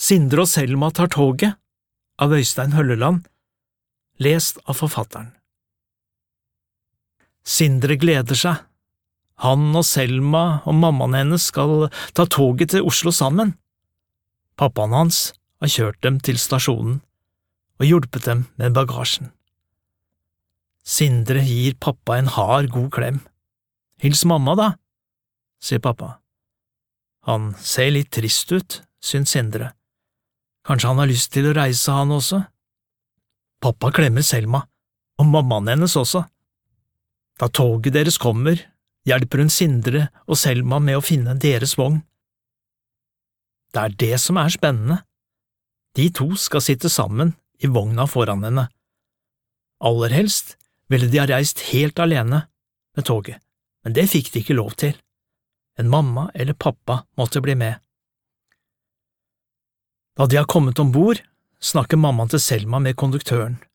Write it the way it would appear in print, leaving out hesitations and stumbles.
Sindre og Selma tar toget av Øystein Hølleland, lest av forfatteren. Sindre gleder seg. Han og Selma og mammaen hennes skal ta toget til Oslo sammen. Pappaen hans har kjørt dem til stasjonen og hjulpet dem med bagasjen. Sindre gir pappa en hard, god klem. «Hils mamma, da», sier pappa. Han ser litt trist ut, syns Sindre. Kanskje han har lyst til å reise, han også? Pappa klemmer Selma, og mammaen hennes også. Da toget deres kommer, hjelper hun Sindre og Selma med å finne deres vogn. Det er det som er spennende. De to skal sitte sammen i vogna foran henne. Aller helst ville de ha reist helt alene med toget, men det fikk de ikke lov til. En mamma eller pappa måtte bli med. Da de har kommet ombord, snakker mammaen til Selma med konduktøren.